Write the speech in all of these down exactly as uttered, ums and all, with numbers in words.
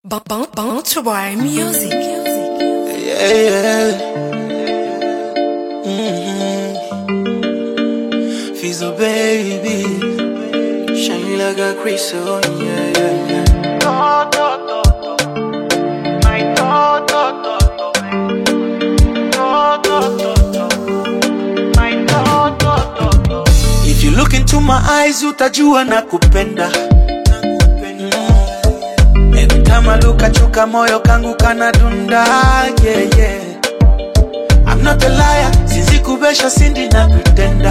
Bounce Boy Music. Yeah, yeah. Mm-hmm. Fizzle baby, shine like a crystal. Yeah, yeah, yeah. Do, do, do, do. My do, do, do, do. Do, do, do, do. My do, do, do, do. If you look into my eyes, utajua nakupenda. Every time I look at you, kamoyo kangu kanadunda. Yeah, yeah. I'm not a liar, sinzi kubesha sindi na pretenda.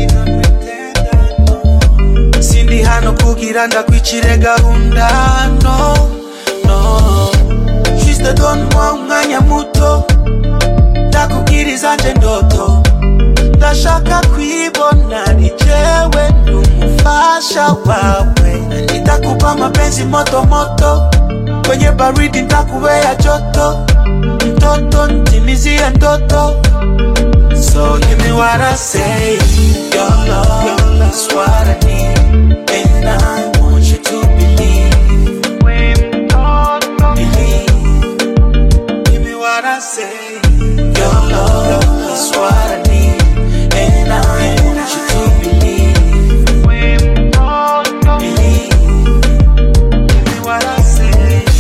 Sindi hano kugiranda kwichire gahunda. No, no. She's the don mwa umwanya muto. Ndakubwiriza nje ndoto. Ndashaka kwibona ni jewe ndumufasha wawe. Nitakupa mapenzi moto moto. Kwenye baridi nitakupea joto. Mtoto nitimizie ndoto. So give me what I say. Your love is what I need. And I want you to believe. When do, do, Believe. Give me what I say. Your love is what I need. And I want you to believe. when do, do, Believe. Give me what I say.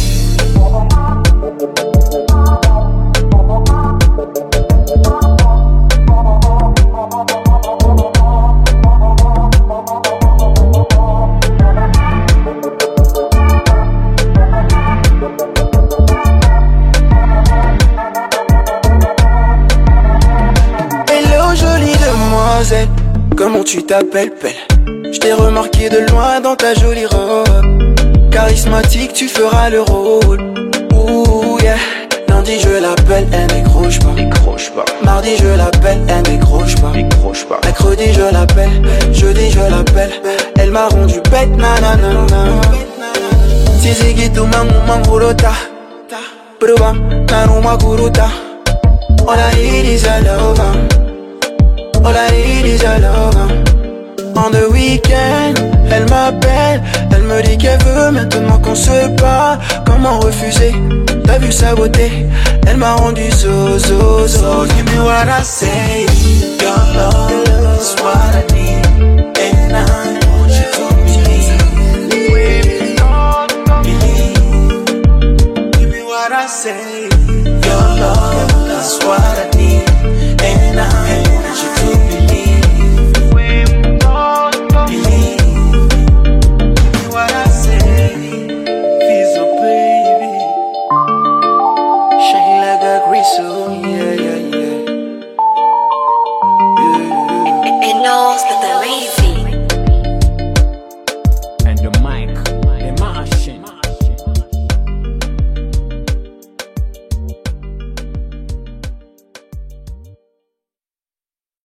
Hello jolie demoiselle, comment tu t'appelles belle? Je t'ai remarqué de loin dans ta jolie robe. Charismatique, tu feras le rôle. Ouh yeah. Lundi je l'appelle, elle décroche pas. Décroche pas. Mardi je l'appelle, elle décroche pas. Décroche pas. Mercredi je l'appelle, jeudi je l'appelle. Elle m'a rendu bête, nanana. Tizigi tu mangu mangurota. Pruba, naruma kuruta. All I need is a lover. All I need is a lover. En the week-end, elle m'appelle. Elle me dit qu'elle veut maintenant qu'on se parle. Comment refuser? T'as vu sa beauté? Elle m'a rendu so, so, so. So give me what I say. Your love is what I need. And I want you to believe. when do, do, Believe. Give me what I say. Your love is what I need.